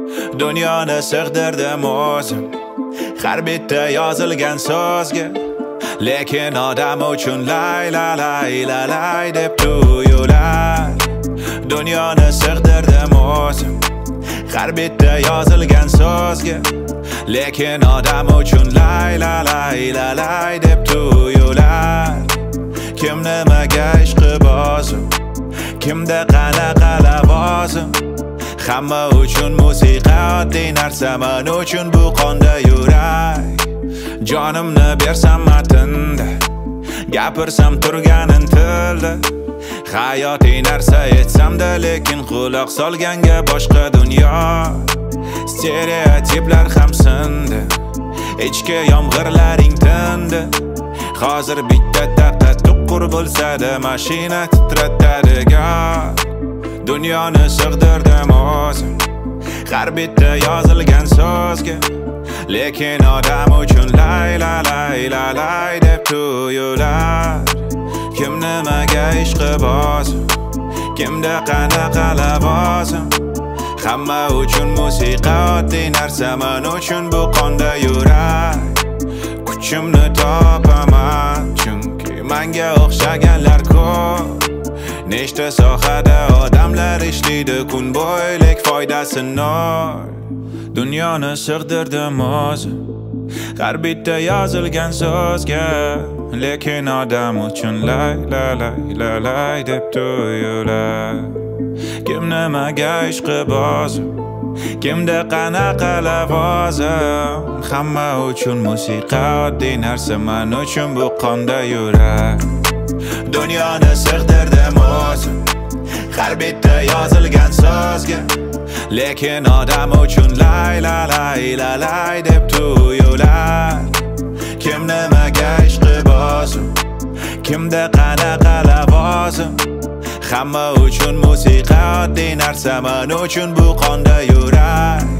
Dunyoni sig'dirdim o'zim har bitta yozilgan so'zga, lekin odam uchun lay la lay la lay deb tuyular. Dunyoni sig'dirdim o'zim har bitta yozilgan so'zga, lekin odam uchun lay la lay la lay deb tuyular. Kim nimaga ishqi bozim, kimda qanaqa lavozim, hamma uchun musiqa oddiy narsa, men uchun bu qonda yurak. Jonimni bersam matnda, gapirsam turganin tilda, hayotiy narsa aytsamda, lekin quloq solganga boshqa dunyo. Stereotiplar ham sindi, ichki yomg'irlaring tindi. Hozir bitta taqqa tuqqur bo'lsa-da, mashina titratadigan. Dunyoni sig'dirdim o'zim har bitta yozilgan so'zga, lekin odam uchun lay la lay la lay deb tuyular. Kim nimaga ishqi bozim, kimda qanaqa lavozim, hamma uchun musiqa oddiy narsa, men uchun bu qonda yurak. Kuchimni topaman, chunki menga o'xshaganlar ko'p. Nechta sohada odamlar ishlaydi kun bo'ylik, foydasi nol. Dunyoni sig'dirdim o'zim har bitta yozilgan so'zga, lekin odam uchun lay la lay la lay deb tuyular. Kim nimaga ishqi bozim, kimda qanaqa lavozim, hamma uchun musiqa oddiy narsa, men uchun bu qonda yurak. Dunyoni sig'dirdim o'zim har bitta yozilgan so'zga, lekin odam uchun lay la lay la lay deb tuyular. Kim nimaga ishqi bozim, kimda qanaqa lavozim, hamma uchun musiqa oddiy narsa, men uchun bu qonda yurak.